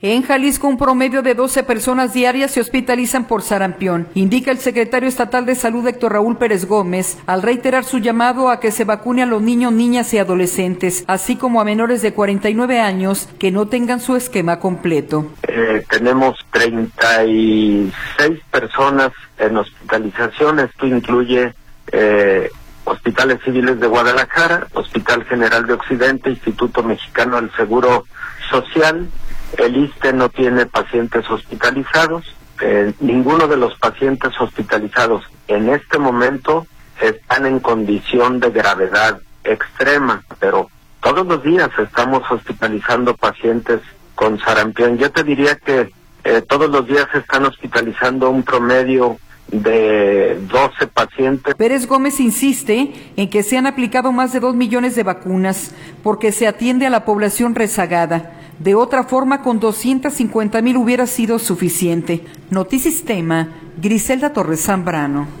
En Jalisco, un promedio de 12 personas diarias se hospitalizan por sarampión, indica el secretario estatal de Salud, Héctor Raúl Pérez Gómez, al reiterar su llamado a que se vacune a los niños, niñas y adolescentes, así como a menores de 49 años que no tengan su esquema completo. Tenemos 36 personas en hospitalización. Esto incluye Hospitales Civiles de Guadalajara, Hospital General de Occidente, Instituto Mexicano del Seguro Social. El ISSSTE no tiene pacientes hospitalizados. Ninguno de los pacientes hospitalizados en este momento están en condición de gravedad extrema, pero todos los días estamos hospitalizando pacientes con sarampión. Yo te diría que todos los días se están hospitalizando un promedio de 12 pacientes. Pérez Gómez insiste en que se han aplicado más de 2 millones de vacunas porque se atiende a la población rezagada. De otra forma, con 250,000 hubiera sido suficiente. Notisistema, Griselda Torres Zambrano.